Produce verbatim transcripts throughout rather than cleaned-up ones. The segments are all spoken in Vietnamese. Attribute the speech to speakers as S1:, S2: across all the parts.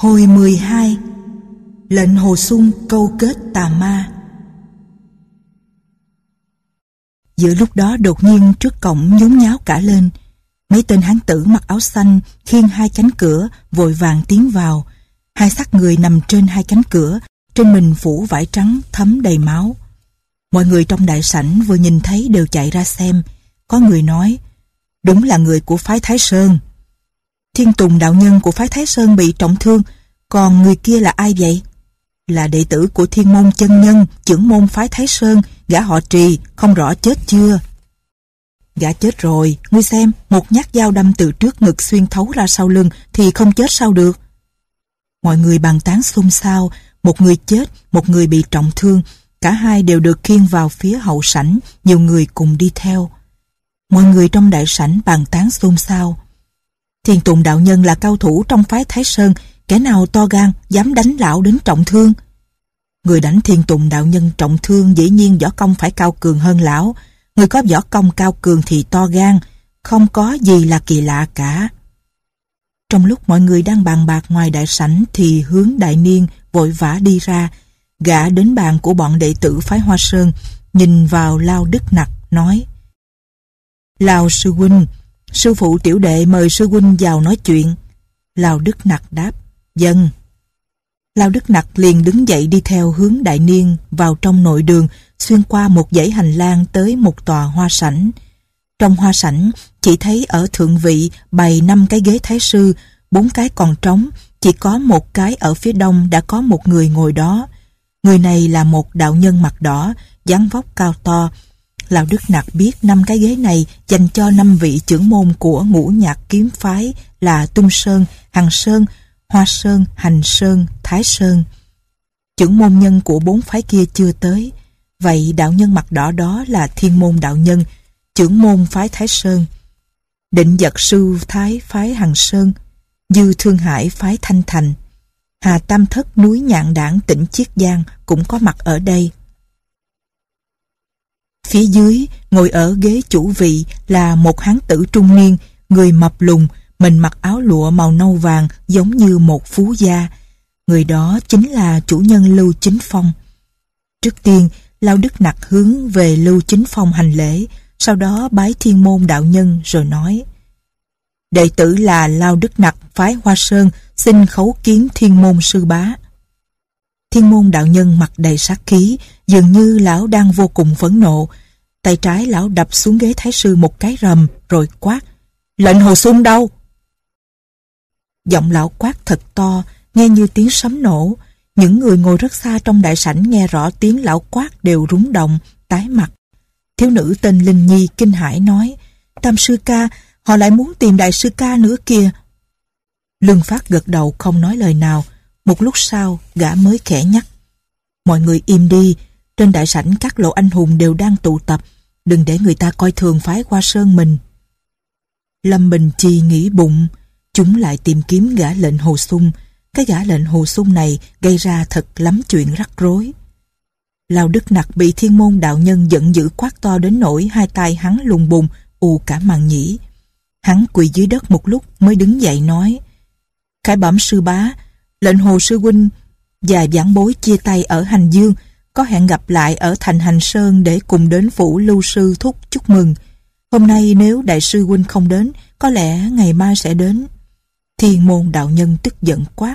S1: Hồi mười hai. Lệnh Hồ Xung câu kết tà ma. Giữa lúc đó đột nhiên trước cổng nhốn nháo cả lên. Mấy tên hán tử mặc áo xanh khiêng hai cánh cửa vội vàng tiến vào. Hai xác người nằm trên hai cánh cửa, trên mình phủ vải trắng thấm đầy máu. Mọi người trong đại sảnh vừa nhìn thấy đều chạy ra xem. Có người nói, đúng là người của phái Thái Sơn. Thiên Tùng đạo nhân của phái Thái Sơn bị trọng thương, còn người kia là ai vậy? Là đệ tử của Thiên Môn chân nhân, trưởng môn phái Thái Sơn, gã họ Trì, không rõ chết chưa? Gã chết rồi, ngươi xem, một nhát dao đâm từ trước ngực xuyên thấu ra sau lưng thì không chết sao được. Mọi người bàn tán xôn xao, một người chết, một người bị trọng thương, cả hai đều được khiêng vào phía hậu sảnh, nhiều người cùng đi theo. Mọi người trong đại sảnh bàn tán xôn xao. Thiên Tùng đạo nhân là cao thủ trong phái Thái Sơn, kẻ nào to gan dám đánh lão đến trọng thương? Người đánh Thiên Tùng đạo nhân trọng thương dĩ nhiên võ công phải cao cường hơn lão. Người có võ công cao cường thì to gan, không có gì là kỳ lạ cả. Trong lúc mọi người đang bàn bạc ngoài đại sảnh thì Hướng Đại Niên vội vã đi ra. Gã đến bàn của bọn đệ tử phái Hoa Sơn, nhìn vào Lao Đức Nặc, nói: Lao sư huynh, sư phụ tiểu đệ mời sư huynh vào nói chuyện. Lao Đức Nặc đáp: Vâng. Lao Đức Nặc liền đứng dậy đi theo Hướng Đại Niên vào trong nội đường, xuyên qua một dãy hành lang tới một tòa hoa sảnh. Trong hoa sảnh chỉ thấy ở thượng vị bày năm cái ghế thái sư, bốn cái còn trống, chỉ có một cái ở phía đông đã có một người ngồi đó. Người này là một đạo nhân mặt đỏ, dáng vóc cao to. Lão Đức Nặc biết năm cái ghế này dành cho năm vị trưởng môn của Ngũ Nhạc kiếm phái là Tung Sơn, Hằng Sơn, Hoa Sơn, Hành Sơn, Thái Sơn. Trưởng môn nhân của bốn phái kia chưa tới. Vậy đạo nhân mặt đỏ đó là Thiên Môn đạo nhân, trưởng môn phái Thái Sơn. Định Giật sư thái phái Hằng Sơn, Dư Thương Hải phái Thanh Thành, Hà Tam Thất núi Nhạn Đảng tỉnh Chiết Giang cũng có mặt ở đây. Phía dưới ngồi ở ghế chủ vị là một hán tử trung niên, người mập lùn, mình mặc áo lụa màu nâu vàng giống như một phú gia. Người đó chính là chủ nhân Lưu Chính Phong. Trước tiên, Lao Đức Nặc hướng về Lưu Chính Phong hành lễ, sau đó bái Thiên Môn đạo nhân rồi nói: Đệ tử là Lao Đức Nặc phái Hoa Sơn, xin khấu kiến Thiên Môn sư bá. Thiên Môn đạo nhân mặt đầy sát khí, dường như lão đang vô cùng phẫn nộ. Tay trái lão đập xuống ghế thái sư một cái rầm rồi quát: Lệnh Hồ Xung đâu? Giọng lão quát thật to, nghe như tiếng sấm nổ. Những người ngồi rất xa trong đại sảnh nghe rõ tiếng lão quát đều rúng động, tái mặt. Thiếu nữ tên Linh Nhi kinh hãi nói: Tam sư ca, họ lại muốn tìm đại sư ca nữa kìa. Lương Phát gật đầu không nói lời nào. Một lúc sau gã mới khẽ nhắc: Mọi người im đi, trên đại sảnh các lộ anh hùng đều đang tụ tập, đừng để người ta coi thường phái Hoa Sơn mình. Lâm Bình Chi nghĩ bụng, chúng lại tìm kiếm gã Lệnh Hồ Xung. Cái gã Lệnh Hồ Xung này gây ra thật lắm chuyện rắc rối. Lao Đức Nặc bị Thiên Môn đạo nhân giận dữ quát to đến nỗi hai tay hắn lùng bùng, ù cả màng nhĩ. Hắn quỳ dưới đất một lúc mới đứng dậy nói: Khải bẩm sư bá, Lệnh Hồ sư huynh và vãn bối chia tay ở Hành Dương, có hẹn gặp lại ở thành Hành Sơn để cùng đến phủ Lưu sư thúc chúc mừng. Hôm nay nếu đại sư huynh không đến, có lẽ ngày mai sẽ đến. Thiên Môn đạo nhân tức giận quát: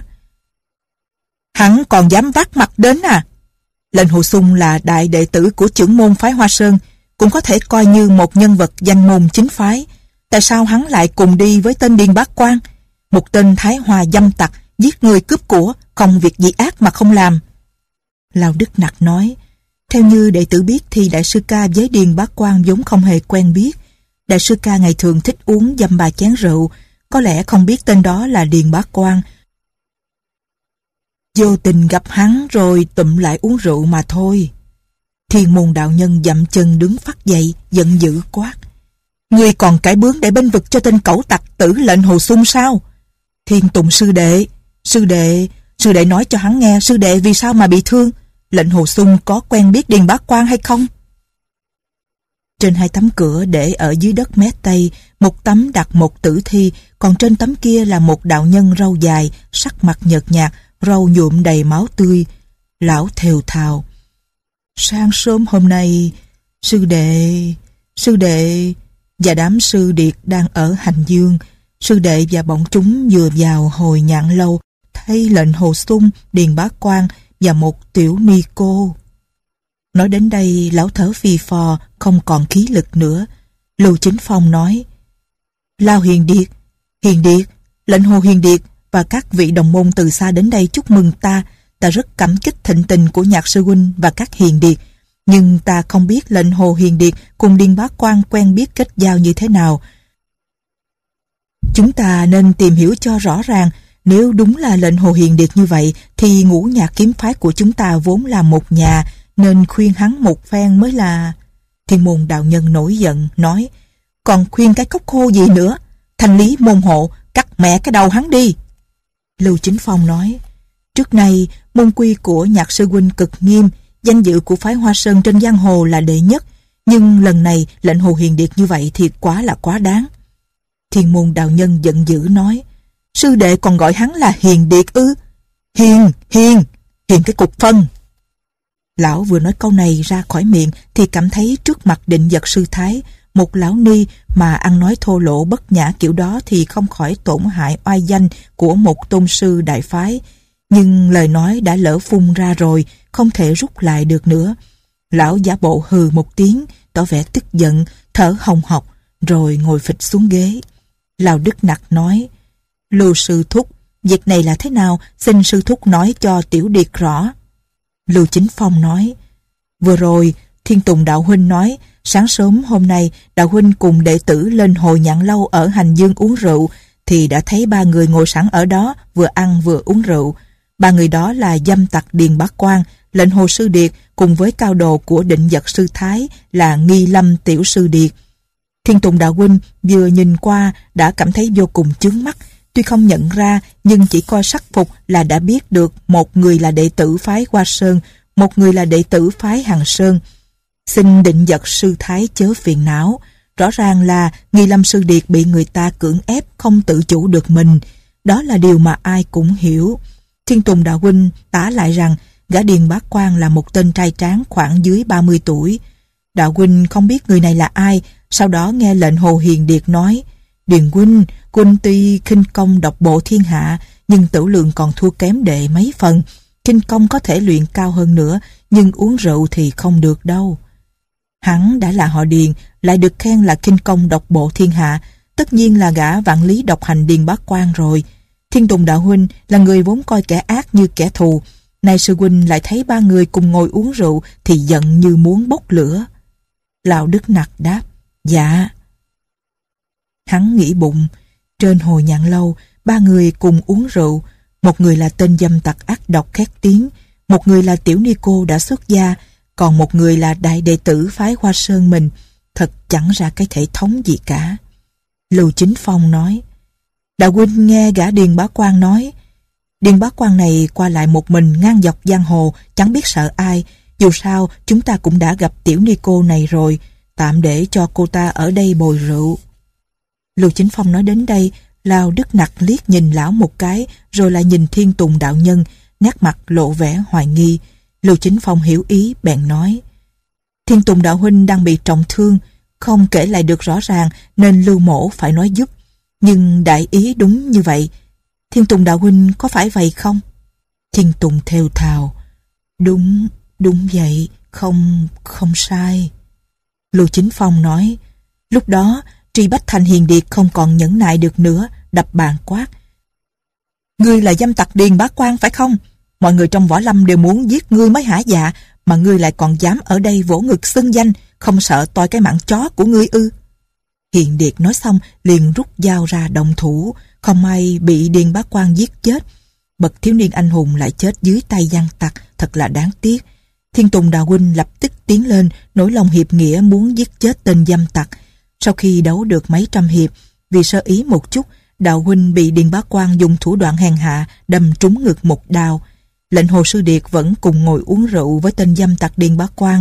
S1: Hắn còn dám vác mặt đến à? Lệnh Hồ Xung là đại đệ tử của trưởng môn phái Hoa Sơn, cũng có thể coi như một nhân vật danh môn chính phái. Tại sao hắn lại cùng đi với tên Điền Bác Quan, một tên Thái Hòa dâm tặc, giết người cướp của, không việc gì ác mà không làm? Lao Đức Nặc nói: Theo như đệ tử biết thì đại sư ca với Điền Bác Quan vốn không hề quen biết. Đại sư ca ngày thường thích uống dăm ba chén rượu, có lẽ không biết tên đó là Điền Bác Quan. Vô tình gặp hắn rồi tụm lại uống rượu mà thôi. Thiên Môn đạo nhân dậm chân đứng phắt dậy, giận dữ quát: Ngươi còn cãi bướng để bênh vực cho tên cẩu tặc tử Lệnh Hồ Xung sao? Thiên Tùng sư đệ, sư đệ, sư đệ nói cho hắn nghe sư đệ vì sao mà bị thương. Lệnh Hồ Xung có quen biết Điền Bác Quan hay không? Trên hai tấm cửa để ở dưới đất mé tây, một tấm đặt một tử thi, còn trên tấm kia là một đạo nhân râu dài, sắc mặt nhợt nhạt, râu nhuộm đầy máu tươi. Lão thều thào: "Sáng sớm hôm nay, sư đệ, sư đệ..." Và đám sư điệt đang ở Hành Dương. Sư đệ và bọn chúng vừa vào hồi Nhạn Lâu, thấy lệnh Hồ Xung, Điền Bá Quang và một tiểu ni cô. Nói đến đây, lão thở phì phò, không còn khí lực nữa. Lưu Chính Phong nói: "Lao Hiền Điệt, Hiền Điệt, lệnh Hồ Hiền Điệt và các vị đồng môn từ xa đến đây chúc mừng ta. Ta rất cảm kích thịnh tình của Nhạc sư huynh và các Hiền Điệt. Nhưng ta không biết lệnh Hồ Hiền Điệt cùng Điền Bá Quang quen biết kết giao như thế nào. Chúng ta nên tìm hiểu cho rõ ràng. Nếu đúng là lệnh Hồ Hiền Điệt như vậy, thì ngũ nhạc kiếm phái của chúng ta vốn là một nhà, nên khuyên hắn một phen mới là..." Thiên môn đạo nhân nổi giận, nói: "Còn khuyên cái cốc khô gì nữa? Thanh lý môn hộ, cắt mẹ cái đầu hắn đi." Lưu Chính Phong nói: "Trước nay, môn quy của Nhạc sư huynh cực nghiêm, danh dự của phái Hoa Sơn trên giang hồ là đệ nhất, nhưng lần này lệnh Hồ Hiền Điệt như vậy thì quá là quá đáng." Thiên môn đạo nhân giận dữ nói: "Sư đệ còn gọi hắn là Hiền Điệt ư? Hiền, hiền, hiền cái cục phân." Lão vừa nói câu này ra khỏi miệng thì cảm thấy trước mặt Định Vật sư thái, một lão ni mà ăn nói thô lỗ bất nhã kiểu đó thì không khỏi tổn hại oai danh của một tôn sư đại phái. Nhưng lời nói đã lỡ phun ra rồi, không thể rút lại được nữa. Lão giả bộ hừ một tiếng, tỏ vẻ tức giận, thở hồng hộc, rồi ngồi phịch xuống ghế. Lão Đức Nặc nói: "Lưu sư thúc, việc này là thế nào? Xin sư thúc nói cho tiểu điệt rõ." Lưu Chính Phong nói: "Vừa rồi Thiên Tùng đạo huynh nói sáng sớm hôm nay đạo huynh cùng đệ tử lên hồi Nhạn Lâu ở Hành Dương uống rượu, thì đã thấy ba người ngồi sẵn ở đó vừa ăn vừa uống rượu. Ba người đó là dâm tặc Điền Bá Quang, lệnh Hồ sư điệt cùng với cao đồ của Định Vật sư thái là Nghi Lâm tiểu sư điệt. Thiên Tùng đạo huynh vừa nhìn qua đã cảm thấy vô cùng chướng mắt, tuy không nhận ra nhưng chỉ coi sắc phục là đã biết được một người là đệ tử phái Hoa Sơn, một người là đệ tử phái Hằng Sơn. Xin Định Vật sư thái chớ phiền não, rõ ràng là Nghi Lâm sư điệt bị người ta cưỡng ép không tự chủ được mình, đó là điều mà ai cũng hiểu." Thiên Tùng đạo huynh tả lại rằng gã Điền Bá Quang là một tên trai tráng khoảng dưới ba mươi tuổi. Đạo huynh không biết người này là ai, sau đó nghe lệnh Hồ Hiền Điệt nói: "Điền huynh, huynh tuy khinh công độc bộ thiên hạ, nhưng tửu lượng còn thua kém đệ mấy phần. Khinh công có thể luyện cao hơn nữa, nhưng uống rượu thì không được đâu." Hắn đã là họ Điền, lại được khen là khinh công độc bộ thiên hạ, tất nhiên là gã vạn lý độc hành Điền Bá Quang rồi. Thiên Tùng đạo huynh là người vốn coi kẻ ác như kẻ thù, nay sư huynh lại thấy ba người cùng ngồi uống rượu thì giận như muốn bốc lửa. Lão Đức Nặc đáp: "Dạ." Hắn nghĩ bụng, trên hồi Nhạn Lâu ba người cùng uống rượu, một người là tên dâm tặc ác độc khét tiếng, một người là tiểu ni cô đã xuất gia, còn một người là đại đệ tử phái Hoa Sơn mình, thật chẳng ra cái thể thống gì cả. Lưu Chính Phong nói: "Đạo huynh nghe gã Điền Bá Quang nói, Điền Bá Quang này qua lại một mình ngang dọc giang hồ, chẳng biết sợ ai. Dù sao chúng ta cũng đã gặp tiểu ni cô này rồi, tạm để cho cô ta ở đây bồi rượu." Lưu Chính Phong nói đến đây, Lão Đức Nặc liếc nhìn lão một cái, rồi lại nhìn Thiên Tùng đạo nhân, nét mặt lộ vẻ hoài nghi. Lưu Chính Phong hiểu ý, bèn nói: "Thiên Tùng đạo huynh đang bị trọng thương, không kể lại được rõ ràng, nên Lưu mổ phải nói giúp. Nhưng đại ý đúng như vậy. Thiên Tùng đạo huynh có phải vậy không?" Thiên Tùng thều thào: "Đúng, đúng vậy, không, không sai." Lưu Chính Phong nói: Lúc đó Tri Bách Thành Hiền Điệt không còn nhẫn nại được nữa, đập bàn quát: "Ngươi là dâm tặc Điền Bá Quang phải không? Mọi người trong võ lâm đều muốn giết ngươi mới hả dạ, mà ngươi lại còn dám ở đây vỗ ngực xưng danh, không sợ toi cái mạng chó của ngươi ư?" Hiền Điệt nói xong liền rút dao ra động thủ, không may bị Điền Bá Quang giết chết. Bậc thiếu niên anh hùng lại chết dưới tay gian tặc, thật là đáng tiếc. Thiên Tùng đạo huynh lập tức tiến lên, nổi lòng hiệp nghĩa muốn giết chết tên dâm tặc. Sau khi đấu được mấy trăm hiệp, vì sơ ý một chút, đạo huynh bị Điền Bá Quang dùng thủ đoạn hèn hạ đâm trúng ngực một đao. Lệnh Hồ sư điệt vẫn cùng ngồi uống rượu với tên dâm tặc Điền Bá Quang,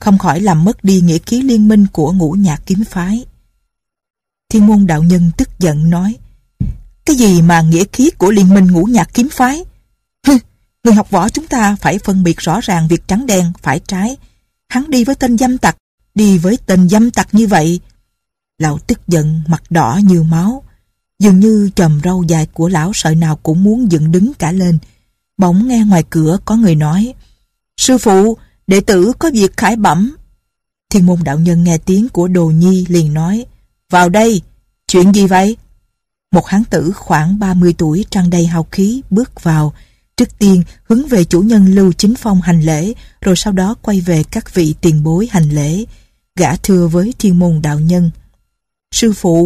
S1: không khỏi làm mất đi nghĩa khí liên minh của Ngũ Nhạc kiếm phái. Thiên Môn đạo nhân tức giận nói: Cái gì mà nghĩa khí của liên minh Ngũ Nhạc kiếm phái? Hừ, người học võ chúng ta phải phân biệt rõ ràng việc trắng đen, phải trái. Hắn đi với tên dâm tặc, đi với tên dâm tặc như vậy. Lão tức giận, mặt đỏ như máu. Dường như chòm râu dài của lão sợi nào cũng muốn dựng đứng cả lên. Bỗng nghe ngoài cửa có người nói: Sư phụ, đệ tử có việc khải bẩm. Thiên Môn đạo nhân nghe tiếng của Đồ Nhi liền nói: Vào đây, chuyện gì vậy? Một hán tử khoảng ba mươi tuổi tràn đầy hào khí bước vào, trước tiên hướng về chủ nhân Lưu Chính Phong hành lễ, rồi sau đó quay về các vị tiền bối hành lễ. Gã thưa với Thiên Môn đạo nhân: Sư phụ,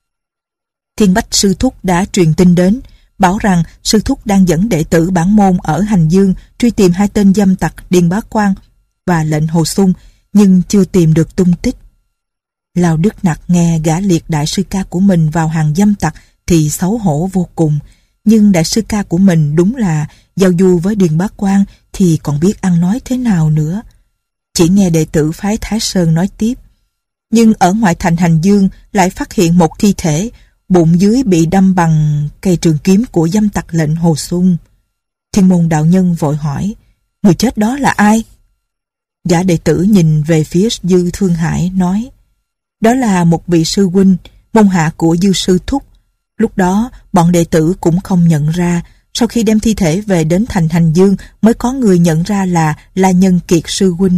S1: Thiên Bách sư thúc đã truyền tin đến, bảo rằng sư thúc đang dẫn đệ tử bản môn ở Hành Dương truy tìm hai tên dâm tặc Điền Bá Quang và Lệnh Hồ Xung, nhưng chưa tìm được tung tích. Lão Đức Nặc nghe gã liệt đại sư ca của mình vào hàng dâm tặc thì xấu hổ vô cùng, nhưng đại sư ca của mình đúng là giao du với Điền Bá Quang thì còn biết ăn nói thế nào nữa. Chỉ nghe đệ tử phái Thái Sơn nói tiếp: Nhưng ở ngoại thành Hành Dương lại phát hiện một thi thể, bụng dưới bị đâm bằng cây trường kiếm của dâm tặc Lệnh Hồ Xung. Thiên Môn đạo nhân vội hỏi: Người chết đó là ai? Gã đệ tử nhìn về phía Dư Thương Hải nói: Đó là một vị sư huynh, môn hạ của Dư sư thúc. Lúc đó bọn đệ tử cũng không nhận ra, sau khi đem thi thể về đến thành Hành Dương mới có người nhận ra là La Nhân Kiệt sư huynh.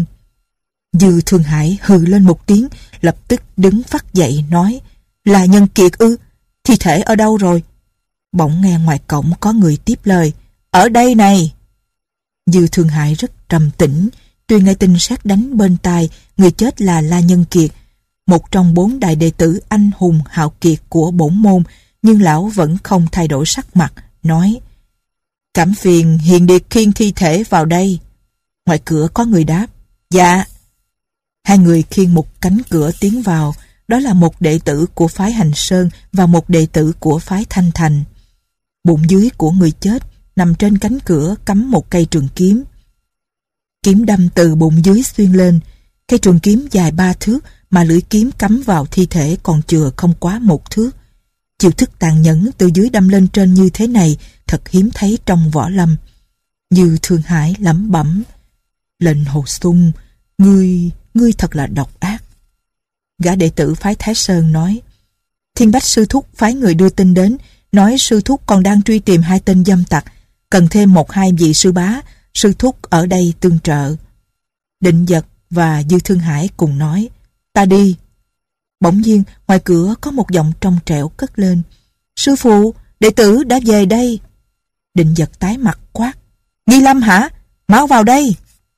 S1: Dư Thương Hải hừ lên một tiếng, lập tức đứng phắt dậy nói: La Nhân Kiệt ư? Thi thể ở đâu rồi? Bỗng nghe ngoài cổng có người tiếp lời: Ở đây này. Dư Thương Hải rất trầm tĩnh, tuy nghe tin sét đánh bên tai người chết là La Nhân Kiệt, một trong bốn đại đệ tử anh hùng hào kiệt của bổn môn, nhưng lão vẫn không thay đổi sắc mặt, nói: Cảm phiền Hiền Điệt khiêng thi thể vào đây. Ngoài cửa có người đáp: Dạ. Hai người khiêng một cánh cửa tiến vào, đó là một đệ tử của phái Hành Sơn và một đệ tử của phái Thanh Thành. Bụng dưới của người chết nằm trên cánh cửa cắm một cây trường kiếm. Kiếm đâm từ bụng dưới xuyên lên, cây trường kiếm dài ba thước mà lưỡi kiếm cắm vào thi thể còn chừa không quá một thước. Chiêu thức tàn nhẫn từ dưới đâm lên trên như thế này thật hiếm thấy trong võ lâm. Như Thương Hải lẩm bẩm: Lệnh Hồ Xung, ngươi, ngươi thật là độc ác. Gã đệ tử phái Thái Sơn nói: Thiên Bách sư thúc phái người đưa tin đến, nói sư thúc còn đang truy tìm hai tên dâm tặc, cần thêm một hai vị sư bá, sư thúc ở đây tương trợ. Định Dật và Dư Thương Hải cùng nói: Ta đi. Bỗng nhiên ngoài cửa có một giọng trong trẻo cất lên: Sư phụ, đệ tử đã về đây. Định Dật tái mặt quát: Nghi Lâm hả? Mau vào đây.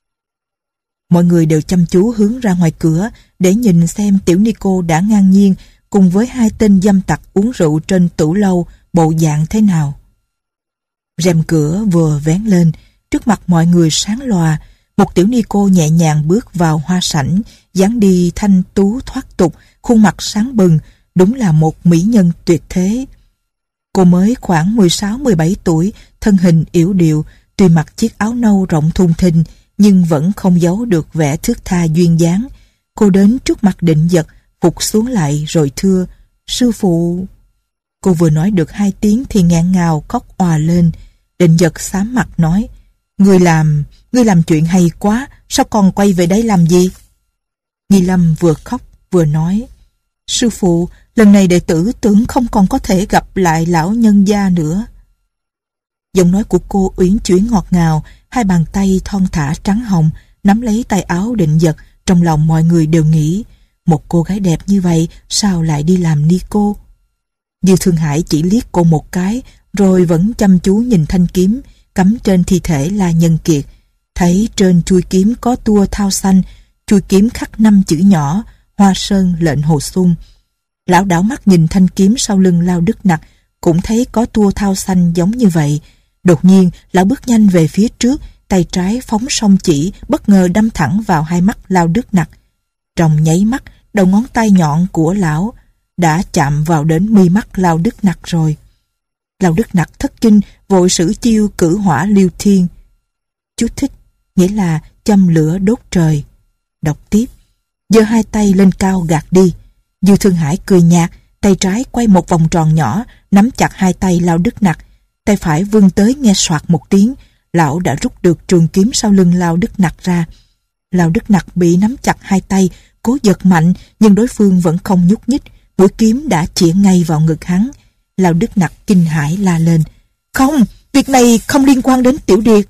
S1: Mọi người đều chăm chú hướng ra ngoài cửa để nhìn xem tiểu ni cô đã ngang nhiên cùng với hai tên dâm tặc uống rượu trên tửu lâu bộ dạng thế nào. Rèm cửa vừa vén lên, trước mặt mọi người sáng lòa, một tiểu ni cô nhẹ nhàng bước vào hoa sảnh, dáng đi thanh tú thoát tục, khuôn mặt sáng bừng, đúng là một mỹ nhân tuyệt thế. Cô mới khoảng mười sáu mười bảy tuổi, thân hình yểu điệu, tuy mặc chiếc áo nâu rộng thùng thình, nhưng vẫn không giấu được vẻ thướt tha duyên dáng. Cô đến trước mặt Định Dật, phục xuống lại rồi thưa: Sư phụ. Cô vừa nói được hai tiếng thì nghẹn ngào khóc òa lên. Định Dật xám mặt nói: Ngươi làm, ngươi làm chuyện hay quá, sao còn quay về đây làm gì? Nghi Lâm vừa khóc vừa nói: Sư phụ, lần này đệ tử tưởng không còn có thể gặp lại lão nhân gia nữa. Giọng nói của cô uyển chuyển ngọt ngào, hai bàn tay thon thả trắng hồng nắm lấy tay áo Định Dật. Trong lòng mọi người đều nghĩ: một cô gái đẹp như vậy sao lại đi làm ni cô? Dư Thương Hải chỉ liếc cô một cái, rồi vẫn chăm chú nhìn thanh kiếm cắm trên thi thể La Nhân Kiệt. Thấy trên chuôi kiếm có tua thao xanh, chuôi kiếm khắc năm chữ nhỏ: Hoa Sơn Lệnh Hồ Xung. Lão đảo mắt nhìn thanh kiếm sau lưng Lao Đức Nặc, cũng thấy có tua thao xanh giống như vậy. Đột nhiên lão bước nhanh về phía trước, tay trái phóng song chỉ, bất ngờ đâm thẳng vào hai mắt Lao Đức Nặc. Trong nháy mắt, đầu ngón tay nhọn của lão đã chạm vào đến mi mắt Lao Đức Nặc rồi. Lao Đức Nặc thất kinh, vội sử chiêu cử hỏa liêu thiên. Chú thích nghĩa là châm lửa đốt trời. Đọc tiếp. Giơ hai tay lên cao gạt đi. Dư Thương Hải cười nhạt, tay trái quay một vòng tròn nhỏ, nắm chặt hai tay Lão Đức Nặc. Tay phải vươn tới nghe soạt một tiếng, lão đã rút được trường kiếm sau lưng Lão Đức Nặc ra. Lão Đức Nặc bị nắm chặt hai tay, cố giật mạnh, nhưng đối phương vẫn không nhúc nhích. Mũi kiếm đã chĩa ngay vào ngực hắn. Lão Đức Nặc kinh hãi la lên: "Không, việc này không liên quan đến Tiểu Điệt."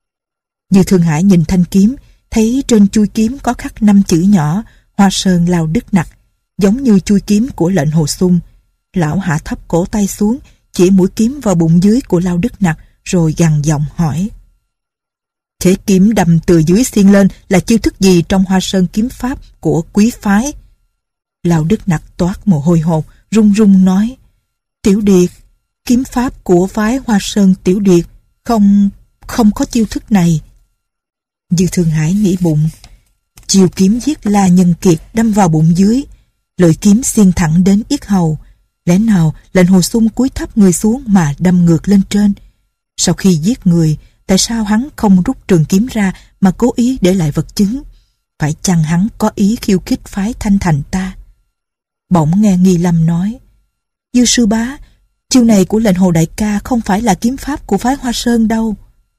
S1: Dư Thương Hải nhìn thanh kiếm, thấy trên chuôi kiếm có khắc năm chữ nhỏ: Hoa Sơn Lão Đức Nặc, giống như chuôi kiếm của lệnh Hồ Xung. Lão hạ thấp cổ tay xuống, chỉ mũi kiếm vào bụng dưới của Lão Đức Nặc, rồi gằn giọng hỏi: "Thế kiếm đâm từ dưới xiên lên là chiêu thức gì trong Hoa Sơn kiếm pháp của quý phái?" Lão Đức Nặc toát mồ hôi hột, run run nói: "Tiểu Điệt, kiếm pháp của phái Hoa Sơn Tiểu Điệt không không có chiêu thức này." Dư Thương Hải nghĩ bụng, chiêu kiếm giết La Nhân Kiệt đâm vào bụng dưới, lưỡi kiếm xiên thẳng đến yết hầu. Lẽ nào lệnh Hồ Xung cúi thấp người xuống mà đâm ngược lên trên? Sau khi giết người, tại sao hắn không rút trường kiếm ra mà cố ý để lại vật chứng? Phải chăng hắn có ý khiêu khích phái Thanh Thành ta? Bỗng nghe Nghi Lâm nói: "Dư sư bá, chiêu này của lệnh Hồ đại ca không phải là kiếm pháp của phái Hoa Sơn đâu."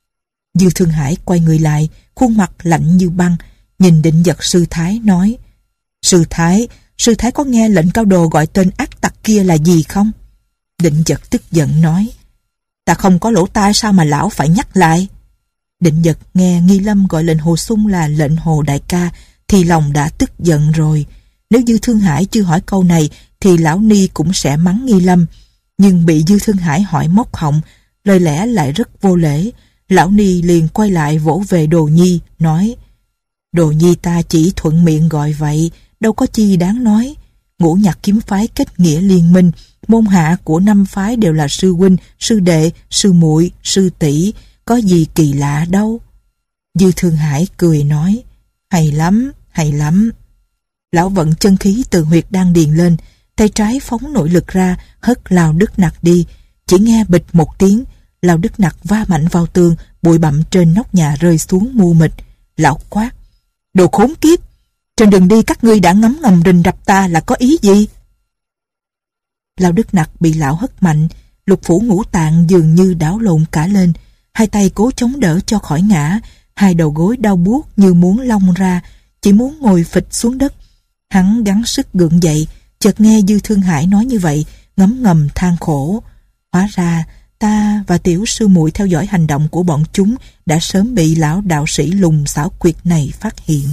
S1: Dư Thương Hải quay người lại, khuôn mặt lạnh như băng, nhìn Định Dật sư thái nói: "Sư thái, sư thái có nghe lệnh cao đồ gọi tên ác tặc kia là gì không?" Định Dật tức giận nói: "Ta không có lỗ tai sao mà lão phải nhắc lại?" Định Dật nghe Nghi Lâm gọi lệnh Hồ Xung là lệnh Hồ đại ca thì lòng đã tức giận rồi. Nếu Dư Thương Hải chưa hỏi câu này thì lão ni cũng sẽ mắng Nghi Lâm, nhưng bị Dư Thương Hải hỏi móc họng, lời lẽ lại rất vô lễ. Lão ni liền quay lại vỗ về Đồ Nhi, nói: "Đồ Nhi ta chỉ thuận miệng gọi vậy, đâu có chi đáng nói. Ngũ Nhạc kiếm phái kết nghĩa liên minh, môn hạ của năm phái đều là sư huynh, sư đệ, sư muội, sư tỷ, có gì kỳ lạ đâu." Dư Thương Hải cười nói: "Hay lắm, hay lắm." Lão vận chân khí từ huyệt đan điền lên, tay trái phóng nội lực ra, hất Lão Đức Nặc đi. Chỉ nghe bịch một tiếng, Lão Đức Nặc va mạnh vào tường, bụi bặm trên nóc nhà rơi xuống mù mịt. Lão quát: "Đồ khốn kiếp! Trên đường đi các ngươi đã ngấm ngầm rình rập ta là có ý gì?" Lão Đức Nặc bị lão hất mạnh, lục phủ ngũ tạng dường như đảo lộn cả lên, hai tay cố chống đỡ cho khỏi ngã, hai đầu gối đau buốt như muốn lông ra, chỉ muốn ngồi phịch xuống đất. Hắn gắng sức gượng dậy, chợt nghe Dư Thương Hải nói như vậy, ngấm ngầm than khổ: "Hóa ra ta và tiểu sư muội theo dõi hành động của bọn chúng đã sớm bị lão đạo sĩ lùng xảo quyệt này phát hiện."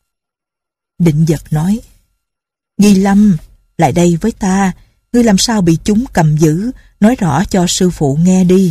S1: Định Dật nói: "Nghi Lâm, lại đây với ta, ngươi làm sao bị chúng cầm giữ, nói rõ cho sư phụ nghe đi."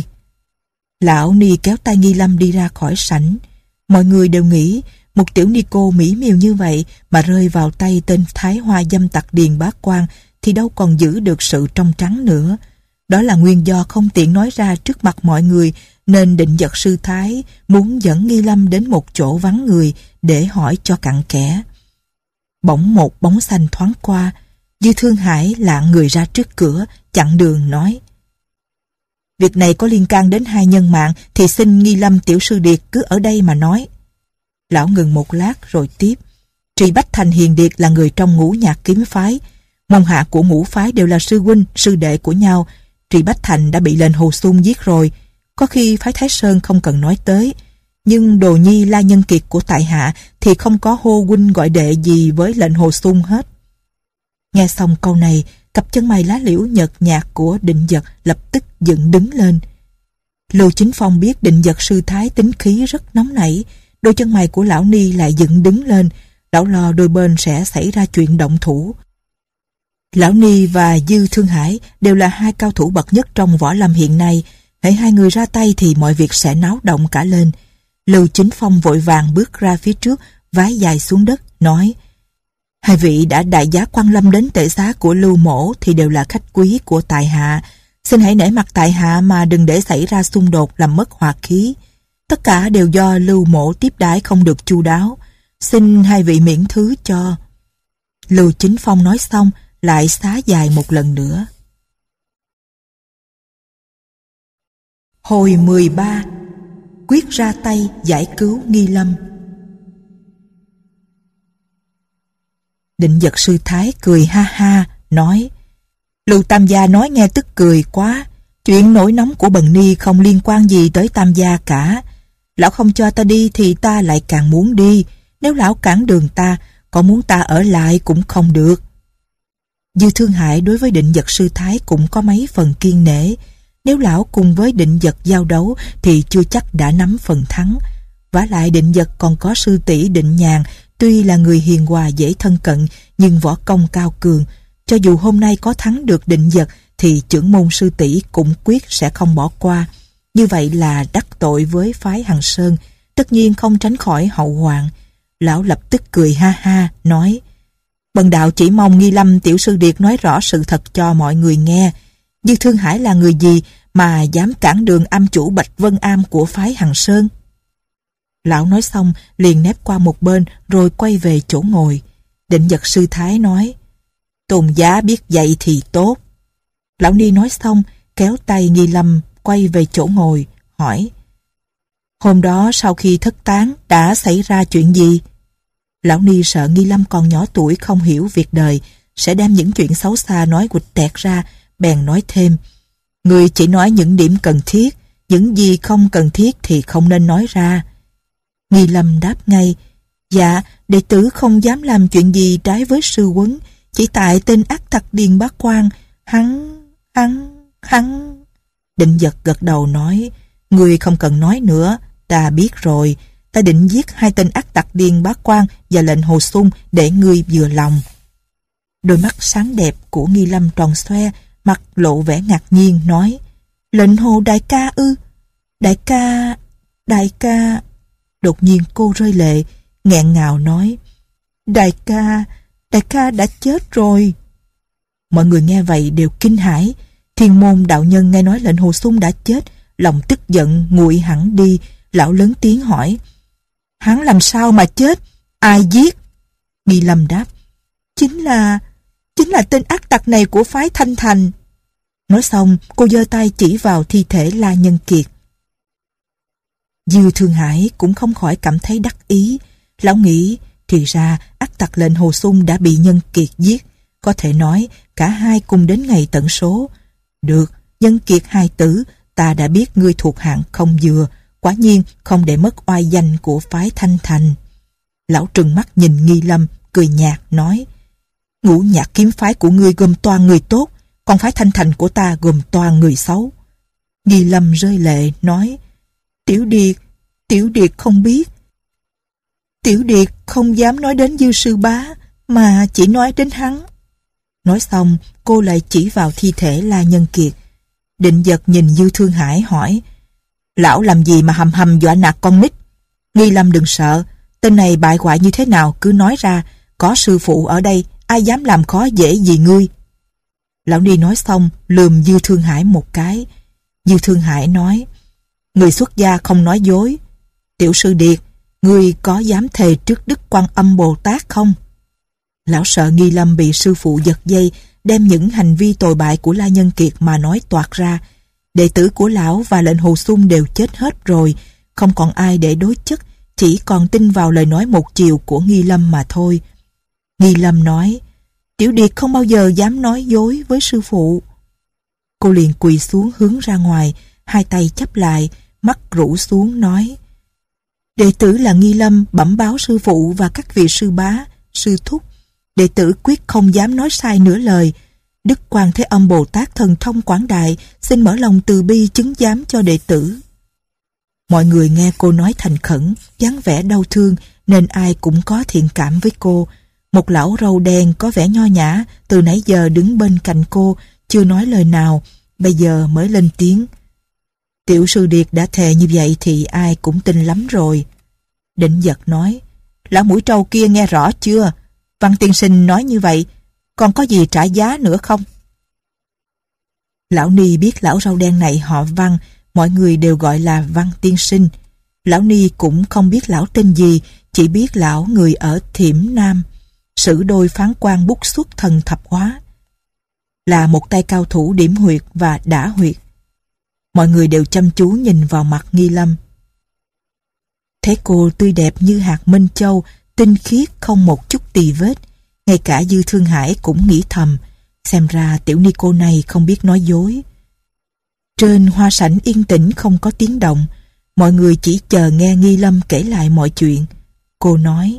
S1: Lão ni kéo tay Nghi Lâm đi ra khỏi sảnh. Mọi người đều nghĩ một tiểu ni cô mỹ miều như vậy mà rơi vào tay tên Thái Hoa dâm tặc Điền Bá Quang thì đâu còn giữ được sự trong trắng nữa. Đó là nguyên do không tiện nói ra trước mặt mọi người, nên Định Dật sư thái muốn dẫn Nghi Lâm đến một chỗ vắng người để hỏi cho cặn kẽ. Bỗng một bóng xanh thoáng qua, Dư Thương Hải lạng người ra trước cửa, chặn đường nói: "Việc này có liên can đến hai nhân mạng thì xin Nghi Lâm tiểu sư điệt cứ ở đây mà nói." Lão ngừng một lát rồi tiếp: "Trì Bách Thành Hiền Điệt là người trong Ngũ Nhạc kiếm phái, môn hạ của ngũ phái đều là sư huynh, sư đệ của nhau. Trì Bách Thành đã bị lệnh Hồ Xung giết rồi, có khi phái Thái Sơn không cần nói tới. Nhưng Đồ Nhi La Nhân Kiệt của tại hạ thì không có hô huynh gọi đệ gì với lệnh Hồ Xung hết." Nghe xong câu này, cặp chân mày lá liễu nhợt nhạt của Định Dật lập tức dựng đứng lên. Lưu Chính Phong biết Định Dật sư thái tính khí rất nóng nảy, đôi chân mày của lão ni lại dựng đứng lên. Lão lo đôi bên sẽ xảy ra chuyện động thủ. Lão ni và Dư Thương Hải đều là hai cao thủ bậc nhất trong võ lâm hiện nay, hễ hai người ra tay thì mọi việc sẽ náo động cả lên. Lưu Chính Phong vội vàng bước ra phía trước, vái dài xuống đất, nói: "Hai vị đã đại giá quan lâm đến tể xá của Lưu mỗ thì đều là khách quý của tại hạ. Xin hãy nể mặt tại hạ mà đừng để xảy ra xung đột làm mất hòa khí. Tất cả đều do Lưu mỗ tiếp đãi không được chu đáo. Xin hai vị miễn thứ cho." Lưu Chính Phong nói xong, lại xá dài một lần nữa. Hồi mười ba. Quyết ra tay giải cứu Nghi Lâm. Định Vật sư thái cười ha ha, nói: Lưu Tam gia nói nghe tức cười quá. Chuyện nổi nóng của Bần Ni không liên quan gì tới Tam gia cả. Lão không cho ta đi thì ta lại càng muốn đi. Nếu lão cản đường ta, có muốn ta ở lại cũng không được. Dư Thương Hải đối với Định Vật sư thái cũng có mấy phần kiên nể. Nếu lão cùng với Định Vật giao đấu thì chưa chắc đã nắm phần thắng. Vả lại Định Vật còn có sư tỷ Định Nhàn, tuy là người hiền hòa dễ thân cận nhưng võ công cao cường. Cho dù hôm nay có thắng được Định Vật thì trưởng môn sư tỷ cũng quyết sẽ không bỏ qua. Như vậy là đắc tội với phái Hằng Sơn, tất nhiên không tránh khỏi hậu hoạn. Lão lập tức cười ha ha, nói: Bần đạo chỉ mong Nghi Lâm tiểu sư điệt nói rõ sự thật cho mọi người nghe. Dư Thương Hải là người gì mà dám cản đường am chủ Bạch Vân Am của phái Hằng Sơn? Lão nói xong liền nép qua một bên rồi quay về chỗ ngồi. Định Vật sư thái nói: Tôn giá biết vậy thì tốt. Lão Ni nói xong kéo tay Nghi Lâm quay về chỗ ngồi, hỏi: Hôm đó sau khi thất tán đã xảy ra chuyện gì? Lão Ni sợ Nghi Lâm còn nhỏ tuổi không hiểu việc đời, sẽ đem những chuyện xấu xa nói quịch tẹt ra, bèn nói thêm: Người chỉ nói những điểm cần thiết, những gì không cần thiết thì không nên nói ra. Nghi Lâm đáp ngay: Dạ, đệ tử không dám làm chuyện gì trái với sư huấn, chỉ tại tên ác tặc Điền Bá Quang, hắn, hắn, hắn. Định Vật gật đầu nói: Người không cần nói nữa, ta biết rồi. Ta định giết hai tên ác tặc Điền Bá Quang và lệnh Hồ Xung để ngươi vừa lòng. Đôi mắt sáng đẹp của Nghi Lâm tròn xoe, mặt lộ vẻ ngạc nhiên, nói: Lệnh Hồ đại ca ư? Đại ca, đại ca... Đột nhiên cô rơi lệ, nghẹn ngào nói: Đại ca, đại ca đã chết rồi. Mọi người nghe vậy đều kinh hãi. Thiên môn đạo nhân nghe nói lệnh Hồ Xung đã chết, lòng tức giận nguội hẳn đi. Lão lớn tiếng hỏi: Hắn làm sao mà chết? Ai giết? Nghi Lâm đáp: Chính là, chính là tên ác tặc này của phái Thanh Thành. Nói xong cô giơ tay chỉ vào thi thể La Nhân Kiệt. Dư Thương Hải cũng không khỏi cảm thấy đắc ý. Lão nghĩ thì ra ác tặc lệnh Hồ Xung đã bị Nhân Kiệt giết, có thể nói cả hai cùng đến ngày tận số. Được, Nhân Kiệt hai tử, ta đã biết ngươi thuộc hạng không vừa, quả nhiên không để mất oai danh của phái Thanh Thành. Lão trừng mắt nhìn Nghi Lâm, cười nhạt nói: Ngũ Nhạc kiếm phái của ngươi gồm toàn người tốt, còn phái Thanh Thành của ta gồm toàn người xấu. Nghi Lâm rơi lệ nói: Tiểu Điệt, Tiểu Điệt không biết. Tiểu Điệt không dám nói đến Dư sư bá, mà chỉ nói đến hắn. Nói xong cô lại chỉ vào thi thể La Nhân Kiệt. Định Vật nhìn Dư Thương Hải hỏi: Lão làm gì mà hầm hầm dọa nạt con nít? Nghi Lâm đừng sợ, tên này bại hoại như thế nào cứ nói ra, có sư phụ ở đây, ai dám làm khó dễ gì ngươi. Lão Ni nói xong lườm Dư Thương Hải một cái. Dư Thương Hải nói: Người xuất gia không nói dối. Tiểu sư điệt, ngươi có dám thề trước Đức Quan Âm Bồ Tát không? Lão sợ Nghi Lâm bị sư phụ giật dây, đem những hành vi tồi bại của La Nhân Kiệt mà nói toạc ra. Đệ tử của lão và lệnh Hồ Xung đều chết hết rồi, không còn ai để đối chất, chỉ còn tin vào lời nói một chiều của Nghi Lâm mà thôi. Nghi Lâm nói: Tiểu Điệt không bao giờ dám nói dối với sư phụ. Cô liền quỳ xuống hướng ra ngoài, hai tay chắp lại, mắt rũ xuống nói: Đệ tử là Nghi Lâm bẩm báo sư phụ và các vị sư bá, sư thúc. Đệ tử quyết không dám nói sai nửa lời. Đức Quan Thế Âm Bồ Tát thần thông quảng đại, xin mở lòng từ bi chứng giám cho đệ tử. Mọi người nghe cô nói thành khẩn, dáng vẻ đau thương, nên ai cũng có thiện cảm với cô. Một lão râu đen có vẻ nho nhã, từ nãy giờ đứng bên cạnh cô, chưa nói lời nào, bây giờ mới lên tiếng: Tiểu sư điệt đã thề như vậy thì ai cũng tin lắm rồi. Định Vật nói: Lão mũi trâu kia nghe rõ chưa? Văn tiên sinh nói như vậy, còn có gì trả giá nữa không? Lão Ni biết lão râu đen này họ Văn, mọi người đều gọi là Văn tiên sinh. Lão Ni cũng không biết lão tên gì, chỉ biết lão người ở Thiểm Nam, sử đôi phán quan bút xuất thần thập hóa, là một tay cao thủ điểm huyệt và đả huyệt. Mọi người đều chăm chú nhìn vào mặt Nghi Lâm. Thấy cô tươi đẹp như hạt minh châu, tinh khiết không một chút tì vết. Ngay cả Dư Thương Hải cũng nghĩ thầm, xem ra tiểu ni cô này không biết nói dối. Trên hoa sảnh yên tĩnh không có tiếng động, mọi người chỉ chờ nghe Nghi Lâm kể lại mọi chuyện. Cô nói,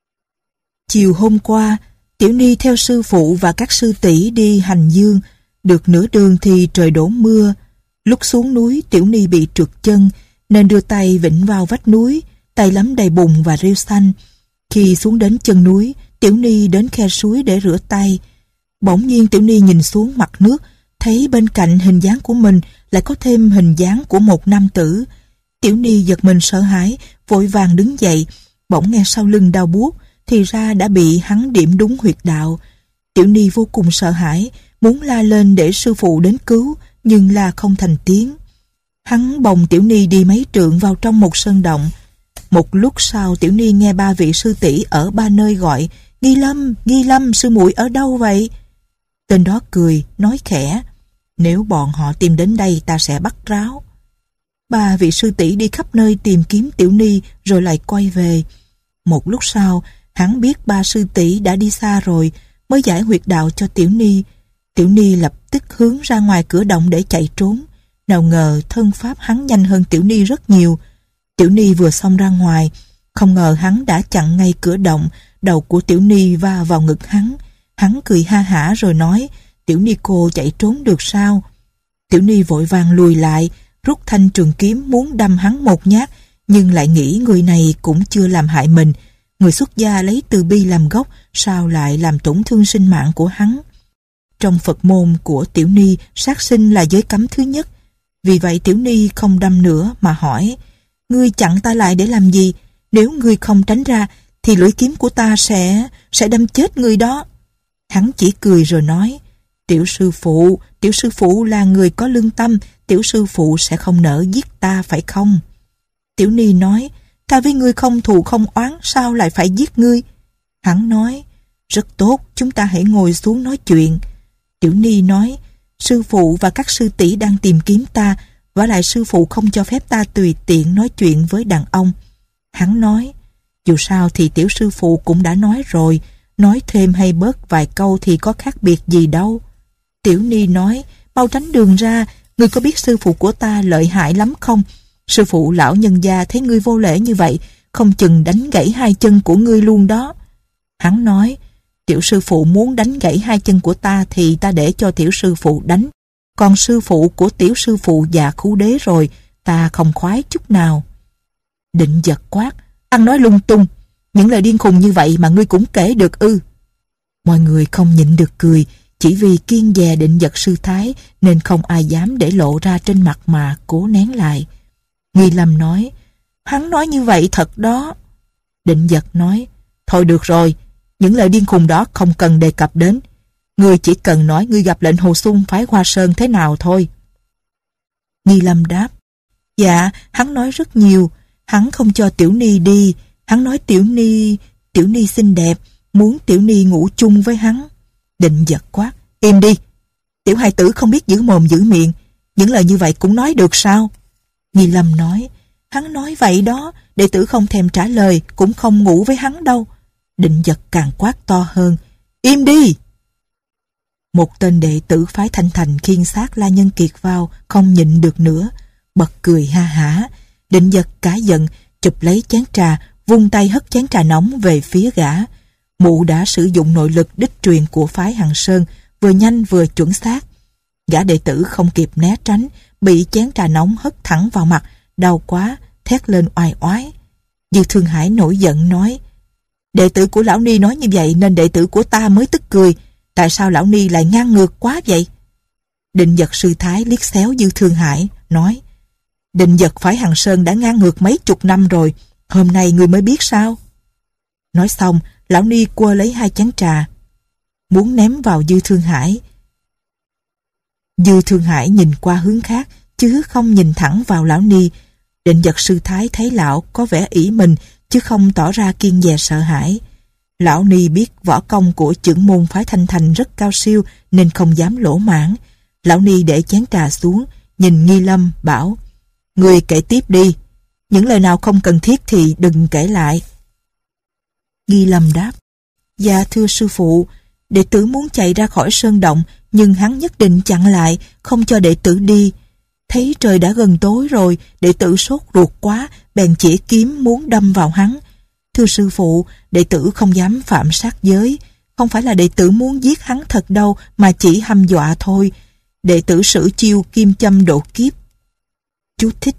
S1: chiều hôm qua, tiểu ni theo sư phụ và các sư tỷ đi hành dương, được nửa đường thì trời đổ mưa. Lúc xuống núi tiểu ni bị trượt chân, nên đưa tay vịnh vào vách núi, tay lắm đầy bùn và rêu xanh. Khi xuống đến chân núi, tiểu ni đến khe suối để rửa tay. Bỗng nhiên tiểu ni nhìn xuống mặt nước, thấy bên cạnh hình dáng của mình lại có thêm hình dáng của một nam tử. Tiểu ni giật mình sợ hãi, vội vàng đứng dậy, bỗng nghe sau lưng đau buốt, thì ra đã bị hắn điểm đúng huyệt đạo. Tiểu ni vô cùng sợ hãi, muốn la lên để sư phụ đến cứu, nhưng la không thành tiếng. Hắn bồng tiểu ni đi mấy trượng vào trong một sơn động. Một lúc sau tiểu ni nghe ba vị sư tỷ ở ba nơi gọi, Nghi Lâm, Nghi Lâm, sư muội ở đâu vậy? Tên đó cười, nói khẽ, nếu bọn họ tìm đến đây ta sẽ bắt ráo. Ba vị sư tỷ đi khắp nơi tìm kiếm tiểu ni rồi lại quay về. Một lúc sau, hắn biết ba sư tỷ đã đi xa rồi, mới giải huyệt đạo cho tiểu ni. Tiểu ni lập tức hướng ra ngoài cửa động để chạy trốn. Nào ngờ thân pháp hắn nhanh hơn tiểu ni rất nhiều. Tiểu ni vừa xông ra ngoài, không ngờ hắn đã chặn ngay cửa động, đầu của tiểu ni va vào ngực hắn. Hắn cười ha hả rồi nói, tiểu ni cô chạy trốn được sao? Tiểu ni vội vàng lùi lại, rút thanh trường kiếm muốn đâm hắn một nhát, nhưng lại nghĩ người này cũng chưa làm hại mình. Người xuất gia lấy từ bi làm gốc, sao lại làm tổn thương sinh mạng của hắn? Trong Phật môn của tiểu ni, sát sinh là giới cấm thứ nhất. Vì vậy tiểu ni không đâm nữa mà hỏi, ngươi chặn ta lại để làm gì? Nếu ngươi không tránh ra, thì lưỡi kiếm của ta sẽ sẽ đâm chết ngươi đó. Hắn chỉ cười rồi nói, tiểu sư phụ, tiểu sư phụ là người có lương tâm, tiểu sư phụ sẽ không nỡ giết ta phải không? Tiểu ni nói, ta với ngươi không thù không oán, sao lại phải giết ngươi? Hắn nói, rất tốt, chúng ta hãy ngồi xuống nói chuyện. Tiểu ni nói, sư phụ và các sư tỷ đang tìm kiếm ta, vả lại sư phụ không cho phép ta tùy tiện nói chuyện với đàn ông. Hắn nói, dù sao thì tiểu sư phụ cũng đã nói rồi, nói thêm hay bớt vài câu thì có khác biệt gì đâu. Tiểu ni nói, mau tránh đường ra, ngươi có biết sư phụ của ta lợi hại lắm không? Sư phụ lão nhân gia thấy ngươi vô lễ như vậy, không chừng đánh gãy hai chân của ngươi luôn đó. Hắn nói, tiểu sư phụ muốn đánh gãy hai chân của ta thì ta để cho tiểu sư phụ đánh. Còn sư phụ của tiểu sư phụ già khú đế rồi, ta không khoái chút nào. Định giật quát, ăn nói lung tung, những lời điên khùng như vậy mà ngươi cũng kể được ư? Mọi người không nhịn được cười, chỉ vì kiêng dè Định Giật sư thái nên không ai dám để lộ ra trên mặt mà cố nén lại. Nghi Lâm nói, hắn nói như vậy thật đó. Định Giật nói, thôi được rồi, những lời điên khùng đó không cần đề cập đến. Ngươi chỉ cần nói ngươi gặp lệnh Hồ Xung phái Hoa Sơn thế nào thôi. Nghi Lâm đáp, dạ, hắn nói rất nhiều. Hắn không cho Tiểu Ni đi. Hắn nói Tiểu Ni, Tiểu Ni xinh đẹp, muốn Tiểu Ni ngủ chung với hắn. Định Giật quát, im đi. Tiểu hài tử không biết giữ mồm giữ miệng, những lời như vậy cũng nói được sao? Nghi Lâm nói, hắn nói vậy đó, đệ tử không thèm trả lời, cũng không ngủ với hắn đâu. Định Giật càng quát to hơn, im đi. Một tên đệ tử phái Thanh Thành khiêng xác La Nhân Kiệt vào, không nhịn được nữa, bật cười ha hả. Định Giật cả giận, chụp lấy chén trà, vung tay hất chén trà nóng về phía gã. Mụ đã sử dụng nội lực đích truyền của phái Hằng Sơn, vừa nhanh vừa chuẩn xác. Gã đệ tử không kịp né tránh, bị chén trà nóng hất thẳng vào mặt, đau quá, thét lên oai oái. Dư Thương Hải nổi giận nói, đệ tử của lão ni nói như vậy nên đệ tử của ta mới tức cười. Tại sao lão ni lại ngang ngược quá vậy? Định Giật sư thái liếc xéo Dư Thương Hải, nói, Định Giật phái Hằng Sơn đã ngang ngược mấy chục năm rồi, hôm nay người mới biết sao? Nói xong, lão ni quơ lấy hai chén trà, muốn ném vào Dư Thương Hải. Dư Thương Hải nhìn qua hướng khác, chứ không nhìn thẳng vào lão ni. Định Giật sư thái thấy lão có vẻ ỷ mình, chứ không tỏ ra kiêng dè sợ hãi. Lão ni biết võ công của chưởng môn phái Thanh Thành rất cao siêu nên không dám lỗ mãng. Lão ni để chén trà xuống, nhìn Nghi Lâm bảo, người kể tiếp đi, những lời nào không cần thiết thì đừng kể lại. Nghi Lâm đáp, Dạ thưa sư phụ, đệ tử muốn chạy ra khỏi sơn động, nhưng hắn nhất định chặn lại, không cho đệ tử đi. Thấy trời đã gần tối rồi, đệ tử sốt ruột quá, bèn chĩa kiếm muốn đâm vào hắn. Thưa sư phụ, đệ tử không dám phạm sát giới. Không phải là đệ tử muốn giết hắn thật đâu, mà chỉ hăm dọa thôi. Đệ tử sử chiêu kim châm độ kiếp. Chú thích.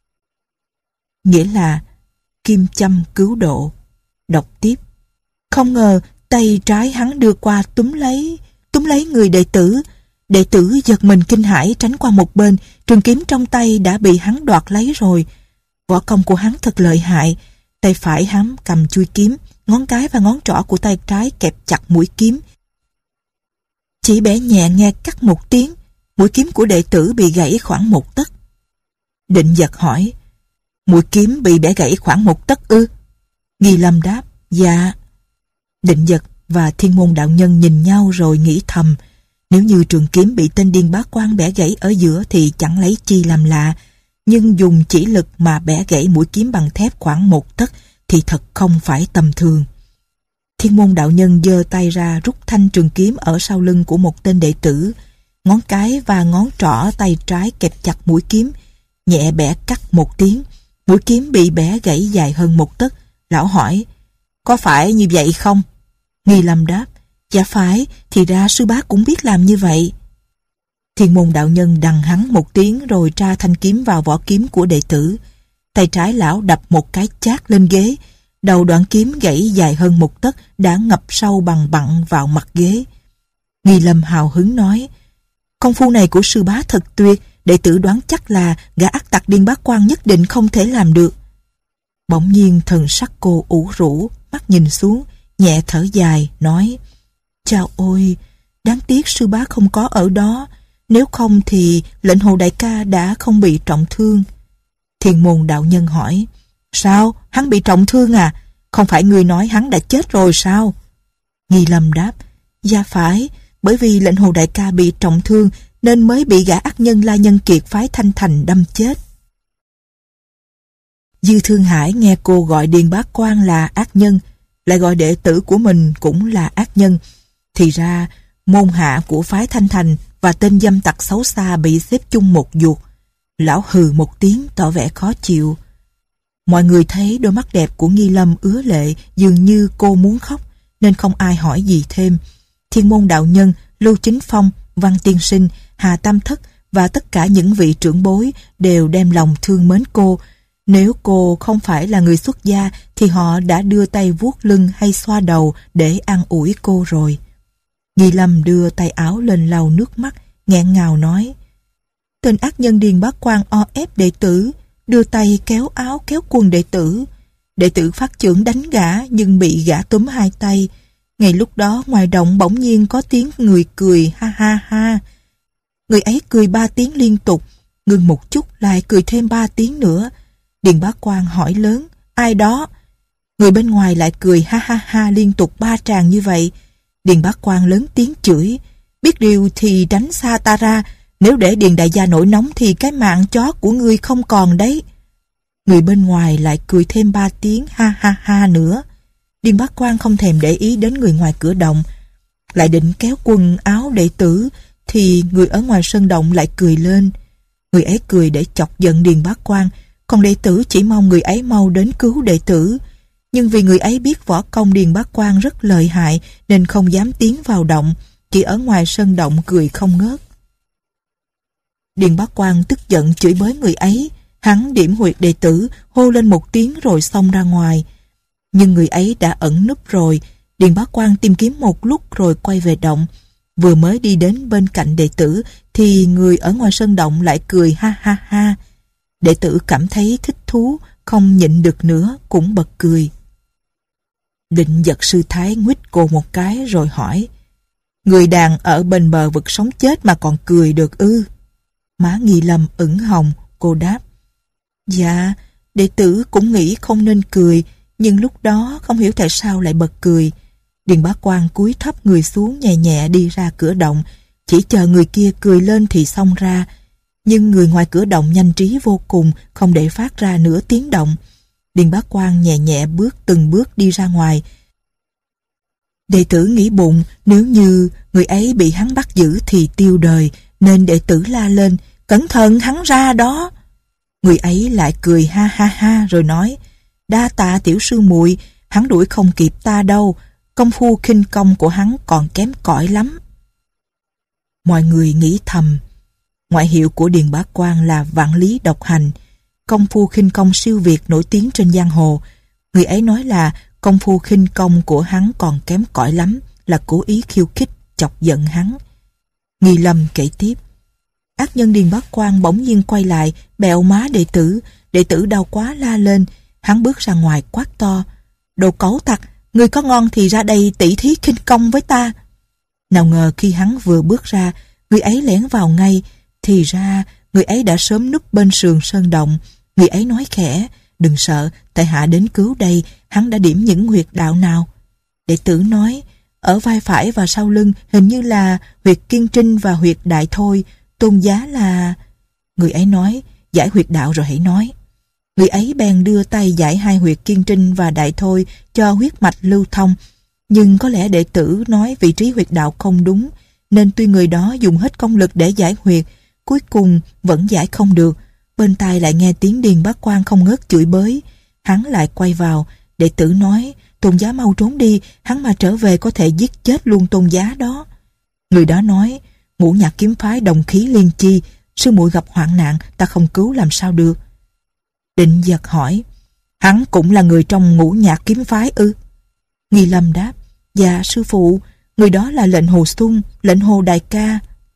S1: Nghĩa là kim châm cứu độ. Đọc tiếp. Không ngờ tay trái hắn đưa qua túm lấy, túm lấy người đệ tử. Đệ tử giật mình kinh hãi tránh qua một bên, trường kiếm trong tay đã bị hắn đoạt lấy rồi. Võ công của hắn thật lợi hại. Tay phải hắn cầm chuôi kiếm, ngón cái và ngón trỏ của tay trái kẹp chặt mũi kiếm. Chỉ bẻ nhẹ nghe cắt một tiếng, mũi kiếm của đệ tử bị gãy khoảng một tấc. Định Giật hỏi, mũi kiếm bị bẻ gãy khoảng một tấc ư? Nghi Lâm đáp, dạ. Định Giật và Thiên Môn đạo nhân nhìn nhau rồi nghĩ thầm, nếu như trường kiếm bị tên Điên Bá Quang bẻ gãy ở giữa thì chẳng lấy chi làm lạ, nhưng dùng chỉ lực mà bẻ gãy mũi kiếm bằng thép khoảng một tấc thì thật không phải tầm thường. Thiên Môn đạo nhân giơ tay ra rút thanh trường kiếm ở sau lưng của một tên đệ tử, ngón cái và ngón trỏ tay trái kẹp chặt mũi kiếm, nhẹ bẻ cắt một tiếng, mũi kiếm bị bẻ gãy dài hơn một tấc. Lão hỏi, có phải như vậy không? Nghi Lâm đáp, dạ phải, thì ra sư bá cũng biết làm như vậy. Thiên Môn đạo nhân đằng hắn một tiếng rồi tra thanh kiếm vào vỏ kiếm của đệ tử. Tay trái lão đập một cái chát lên ghế, đầu đoạn kiếm gãy dài hơn một tấc đã ngập sâu bằng bặn vào mặt ghế. Nghi Lâm hào hứng nói, công phu này của sư bá thật tuyệt, đệ tử đoán chắc là gã ác tặc Điên Bá Quang nhất định không thể làm được. Bỗng nhiên thần sắc cô ủ rũ, mắt nhìn xuống, nhẹ thở dài, nói, chao ôi, đáng tiếc sư bá không có ở đó, nếu không thì lệnh Hồ đại ca đã không bị trọng thương. Thiên Môn đạo nhân hỏi, sao, hắn bị trọng thương à? Không phải ngươi nói hắn đã chết rồi sao? Nghi Lâm đáp, dạ phải, bởi vì lệnh Hồ đại ca bị trọng thương nên mới bị gã ác nhân La Nhân Kiệt phái Thanh Thành đâm chết. Dư Thương Hải nghe cô gọi Điền Bá Quang là ác nhân, lại gọi đệ tử của mình cũng là ác nhân. Thì ra, môn hạ của phái Thanh Thành và tên dâm tặc xấu xa bị xếp chung một ruột. Lão hừ một tiếng tỏ vẻ khó chịu. Mọi người thấy đôi mắt đẹp của Nghi Lâm ứa lệ, dường như cô muốn khóc, nên không ai hỏi gì thêm. Thiên Môn đạo nhân, Lưu Chính Phong, Văn Tiên Sinh, Hà Tam Thất và tất cả những vị trưởng bối đều đem lòng thương mến cô. Nếu cô không phải là người xuất gia thì họ đã đưa tay vuốt lưng hay xoa đầu để an ủi cô rồi. Nghi Lâm đưa tay áo lên lau nước mắt, nghẹn ngào nói, tên ác nhân Điền Bá Quang o ép đệ tử, đưa tay kéo áo kéo quần đệ tử. Đệ tử phát chưởng đánh gã nhưng bị gã túm hai tay. Ngay lúc đó ngoài động bỗng nhiên có tiếng người cười ha ha ha. Người ấy cười ba tiếng liên tục, ngừng một chút lại cười thêm ba tiếng nữa. Điền Bá Quang hỏi lớn, ai đó? Người bên ngoài lại cười ha ha ha liên tục ba tràng như vậy. Điền Bá Quang lớn tiếng chửi, biết điều thì tránh xa ta ra, nếu để Điền đại gia nổi nóng thì cái mạng chó của ngươi không còn đấy. Người bên ngoài lại cười thêm ba tiếng ha ha ha nữa. Điền Bá Quang không thèm để ý đến người ngoài cửa động, lại định kéo quần áo đệ tử thì người ở ngoài sân động lại cười lên. Người ấy cười để chọc giận Điền Bá Quang, còn đệ tử chỉ mong người ấy mau đến cứu đệ tử. Nhưng vì người ấy biết võ công Điền Bá Quang rất lợi hại nên không dám tiến vào động, chỉ ở ngoài sân động cười không ngớt. Điền Bá Quang tức giận chửi bới người ấy, hắn điểm huyệt đệ tử, hô lên một tiếng rồi xông ra ngoài. Nhưng người ấy đã ẩn núp rồi. Điền Bá Quang tìm kiếm một lúc rồi quay về động. Vừa mới đi đến bên cạnh đệ tử thì người ở ngoài sân động lại cười ha ha ha. Đệ tử cảm thấy thích thú, không nhịn được nữa, cũng bật cười. Định Giật sư thái nguýt cô một cái rồi hỏi, người đàn ở bên bờ vực sống chết mà còn cười được ư? Má Nghi Lâm ửng hồng, cô đáp, dạ, đệ tử cũng nghĩ không nên cười, nhưng lúc đó không hiểu tại sao lại bật cười. Điền Bá Quang cúi thấp người xuống nhẹ nhẹ đi ra cửa động, chỉ chờ người kia cười lên thì xông ra. Nhưng người ngoài cửa động nhanh trí vô cùng, không để phát ra nửa tiếng động. Điền Bá Quang nhẹ nhẹ bước từng bước đi ra ngoài. Đệ tử nghĩ bụng, nếu như người ấy bị hắn bắt giữ thì tiêu đời, nên đệ tử la lên, cẩn thận hắn ra đó. Người ấy lại cười ha ha ha rồi nói, đa tạ tiểu sư muội, hắn đuổi không kịp ta đâu, công phu khinh công của hắn còn kém cỏi lắm. Mọi người nghĩ thầm, ngoại hiệu của Điền Bá Quang là vạn lý độc hành, công phu khinh công siêu việt nổi tiếng trên giang hồ. Người ấy nói là công phu khinh công của hắn còn kém cỏi lắm, là cố ý khiêu khích, chọc giận hắn. Nghi Lâm kể tiếp, ác nhân Điền Bá Quang bỗng nhiên quay lại, bẹo má đệ tử, đệ tử đau quá la lên, hắn bước ra ngoài quát to, đồ cẩu tặc, người có ngon thì ra đây tỉ thí khinh công với ta. Nào ngờ khi hắn vừa bước ra, người ấy lẻn vào ngay, thì ra người ấy đã sớm núp bên sườn sơn động. Người ấy nói khẽ, đừng sợ, tại hạ đến cứu đây, hắn đã điểm những huyệt đạo nào? Đệ tử nói, ở vai phải và sau lưng hình như là huyệt Kiên Trinh và huyệt Đại Thôi, tôn giá là... Người ấy nói, giải huyệt đạo rồi hãy nói. Người ấy bèn đưa tay giải hai huyệt Kiên Trinh và Đại Thôi cho huyết mạch lưu thông, nhưng có lẽ đệ tử nói vị trí huyệt đạo không đúng, nên tuy người đó dùng hết công lực để giải huyệt, cuối cùng vẫn giải không được. Bên tai lại nghe tiếng Điền Bá Quang không ngớt chửi bới. Hắn lại quay vào, đệ tử nói, tôn giá mau trốn đi, hắn mà trở về có thể giết chết luôn tôn giá đó. Người đó nói, Ngũ Nhạc kiếm phái đồng khí liên chi, sư muội gặp hoạn nạn, ta không cứu làm sao được. Định Giật hỏi, hắn cũng là người trong Ngũ Nhạc kiếm phái ư? Nghi Lâm đáp, dạ sư phụ, người đó là lệnh Hồ Sung, lệnh Hồ đại ca.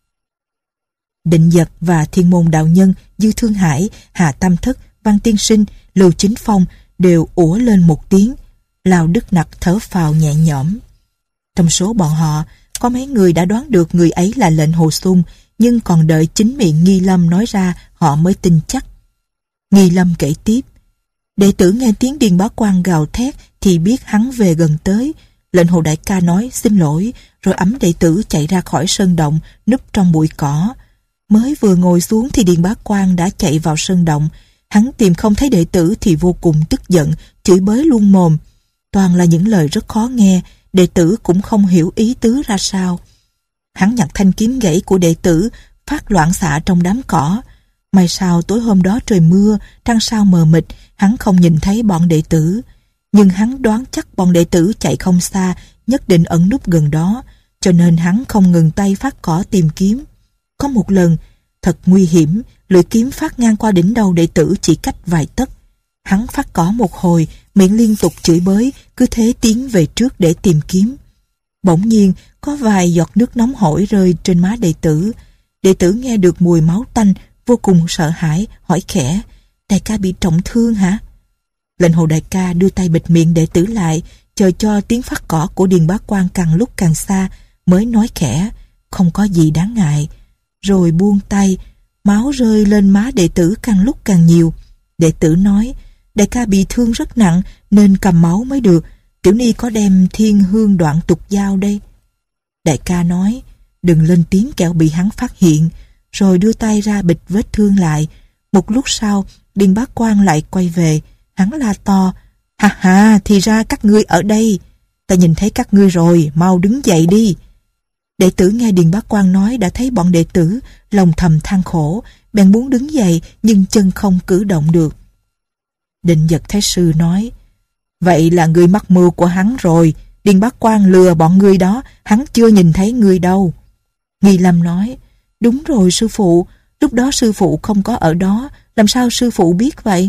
S1: Định Giật và Thiên Môn đạo nhân Dư Thương Hải, Hà Tam Thất, Văn Tiên Sinh, Lưu Chính Phong đều ủa lên một tiếng. Lão Đức Nặc thở phào nhẹ nhõm. Trong số bọn họ, có mấy người đã đoán được người ấy là lệnh Hồ Sung, nhưng còn đợi chính miệng Nghi Lâm nói ra họ mới tin chắc. Nghi Lâm kể tiếp, đệ tử nghe tiếng Điền Bá Quang gào thét thì biết hắn về gần tới. Lệnh Hồ đại ca nói xin lỗi, rồi ẵm đệ tử chạy ra khỏi sơn động, núp trong bụi cỏ. Mới vừa ngồi xuống thì Điền Bá Quang đã chạy vào sơn động. Hắn tìm không thấy đệ tử thì vô cùng tức giận, chửi bới luôn mồm. Toàn là những lời rất khó nghe, đệ tử cũng không hiểu ý tứ ra sao. Hắn nhặt thanh kiếm gãy của đệ tử, phát loạn xạ trong đám cỏ. May sao tối hôm đó trời mưa, trăng sao mờ mịt, hắn không nhìn thấy bọn đệ tử. Nhưng hắn đoán chắc bọn đệ tử chạy không xa, nhất định ẩn núp gần đó, cho nên hắn không ngừng tay phát cỏ tìm kiếm. Có một lần, thật nguy hiểm, lưỡi kiếm phát ngang qua đỉnh đầu đệ tử chỉ cách vài tấc. Hắn phát cỏ một hồi, miệng liên tục chửi bới, cứ thế tiến về trước để tìm kiếm. Bỗng nhiên, có vài giọt nước nóng hổi rơi trên má đệ tử. Đệ tử nghe được mùi máu tanh, vô cùng sợ hãi, hỏi khẽ, đại ca bị trọng thương hả? Lệnh Hồ đại ca đưa tay bịt miệng đệ tử lại, chờ cho tiếng phát cỏ của Điền Bá Quang càng lúc càng xa, mới nói khẽ, không có gì đáng ngại. Rồi buông tay, máu rơi lên má đệ tử càng lúc càng nhiều. Đệ tử nói, đại ca bị thương rất nặng nên cầm máu mới được, tiểu ni có đem thiên hương đoạn tục giao đây. Đại ca nói, đừng lên tiếng kẻo bị hắn phát hiện, rồi đưa tay ra bịt vết thương lại. Một lúc sau, Điền Bá Quang lại quay về, hắn la to, ha ha, thì ra các ngươi ở đây, ta nhìn thấy các ngươi rồi, mau đứng dậy đi. Đệ tử nghe Điền Bá Quang nói đã thấy bọn đệ tử, lòng thầm than khổ, bèn muốn đứng dậy nhưng chân không cử động được. Định Giật Thái sư nói, vậy là người mắc mưu của hắn rồi, Điền Bá Quang lừa bọn ngươi đó, hắn chưa nhìn thấy ngươi đâu. Nghi Lâm nói, đúng rồi sư phụ, lúc đó sư phụ không có ở đó, làm sao sư phụ biết vậy?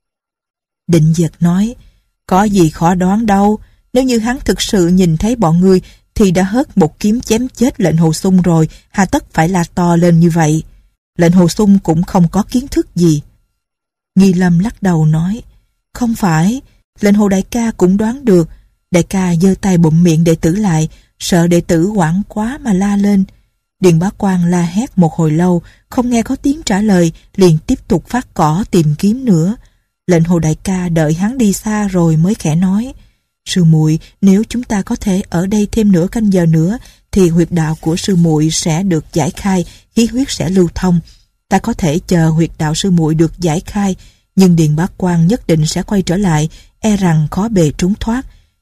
S1: Định Giật nói, có gì khó đoán đâu, nếu như hắn thực sự nhìn thấy bọn ngươi thì đã hớt một kiếm chém chết lệnh Hồ Sung rồi, hà tất phải la to lên như vậy. Lệnh Hồ Sung cũng không có kiến thức gì. Nghi Lâm lắc đầu nói, không phải, lệnh Hồ đại ca cũng đoán được. Đại ca giơ tay bụm miệng đệ tử lại, sợ đệ tử hoảng quá mà la lên. Điền Bá Quang la hét một hồi lâu, không nghe có tiếng trả lời, liền tiếp tục phát cỏ tìm kiếm nữa. Lệnh Hồ đại ca đợi hắn đi xa rồi mới khẽ nói, sư muội, nếu chúng ta có thể ở đây thêm nửa canh giờ nữa, thì huyệt đạo của sư muội sẽ được giải khai, khí huyết sẽ lưu thông. Ta có thể chờ huyệt đạo sư muội được giải khai, nhưng Điền Bá Quang nhất định sẽ quay trở lại, e rằng khó bề trốn thoát.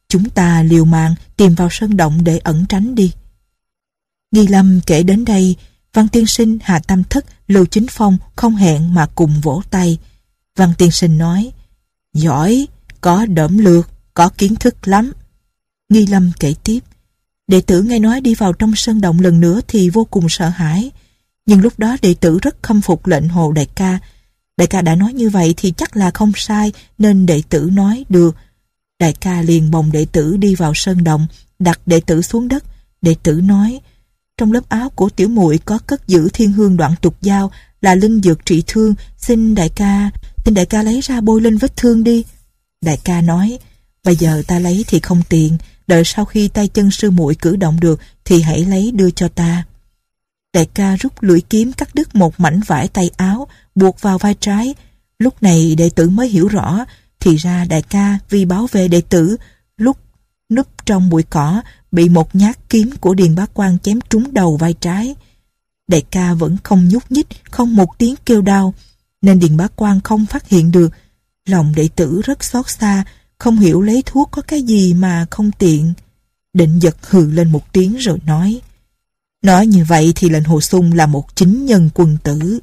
S1: Chúng ta liều mạng tìm vào sơn động để ẩn tránh đi. Nghi Lâm kể đến đây, Văn tiên sinh, Hà Tam Thất, Lưu Chính Phong không hẹn mà cùng vỗ tay. Văn tiên sinh nói, giỏi, có đỡm lược, có kiến thức lắm. Nghi Lâm kể tiếp, đệ tử nghe nói đi vào trong sơn động lần nữa thì vô cùng sợ hãi. Nhưng lúc đó đệ tử rất khâm phục lệnh Hồ đại ca. Đại ca đã nói như vậy thì chắc là không sai, nên đệ tử nói được. Đại ca liền bồng đệ tử đi vào sơn động, đặt đệ tử xuống đất. Đệ tử nói, trong lớp áo của tiểu muội có cất giữ thiên hương đoạn tục dao, là linh dược trị thương, xin đại ca, xin đại ca lấy ra bôi lên vết thương đi. Đại ca nói, bây giờ ta lấy thì không tiện, đợi sau khi tay chân sư muội cử động được thì hãy lấy đưa cho ta. Đại ca rút lưỡi kiếm cắt đứt một mảnh vải tay áo, buộc vào vai trái. Lúc này đệ tử mới hiểu rõ, thì ra đại ca vì bảo vệ đệ tử, lúc núp trong bụi cỏ bị một nhát kiếm của Điền Bá Quang chém trúng đầu vai trái. Đại ca vẫn không nhúc nhích, không một tiếng kêu đau, nên Điền Bá Quang không phát hiện được. Lòng đệ tử rất xót xa, không hiểu lấy thuốc có cái gì mà không tiện. Định giật hừ lên một tiếng rồi nói, nói như vậy thì lệnh Hồ Xung là một chính nhân quân tử.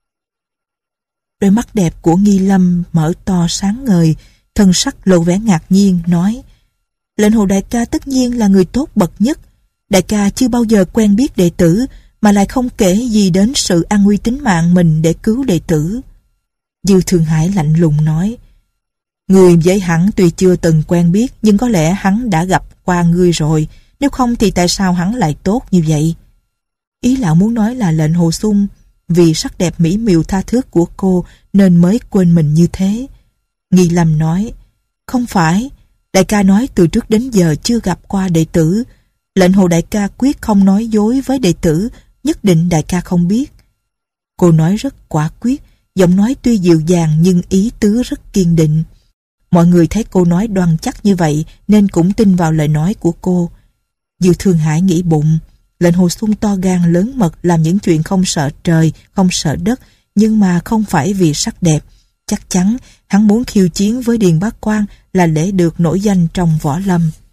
S1: Đôi mắt đẹp của Nghi Lâm mở to sáng ngời, thân sắc lộ vẻ ngạc nhiên, nói, lệnh Hồ đại ca tất nhiên là người tốt bậc nhất. Đại ca chưa bao giờ quen biết đệ tử, mà lại không kể gì đến sự an nguy tính mạng mình để cứu đệ tử. Dư Thương Hải lạnh lùng nói, người với hắn tuy chưa từng quen biết, nhưng có lẽ hắn đã gặp qua ngươi rồi, nếu không thì tại sao hắn lại tốt như vậy? Ý lão muốn nói là lệnh Hồ Xung vì sắc đẹp mỹ miều tha thước của cô nên mới quên mình như thế. Nghi Lâm nói, không phải, đại ca nói từ trước đến giờ chưa gặp qua đệ tử. Lệnh Hồ đại ca quyết không nói dối với đệ tử, nhất định đại ca không biết. Cô nói rất quả quyết, giọng nói tuy dịu dàng nhưng ý tứ rất kiên định. Mọi người thấy cô nói đoan chắc như vậy nên cũng tin vào lời nói của cô. Dư Thương Hải nghĩ bụng, lệnh Hồ Xung to gan lớn mật làm những chuyện không sợ trời, không sợ đất, nhưng mà không phải vì sắc đẹp. Chắc chắn hắn muốn khiêu chiến với Điền Bá Quang là để được nổi danh trong võ lâm.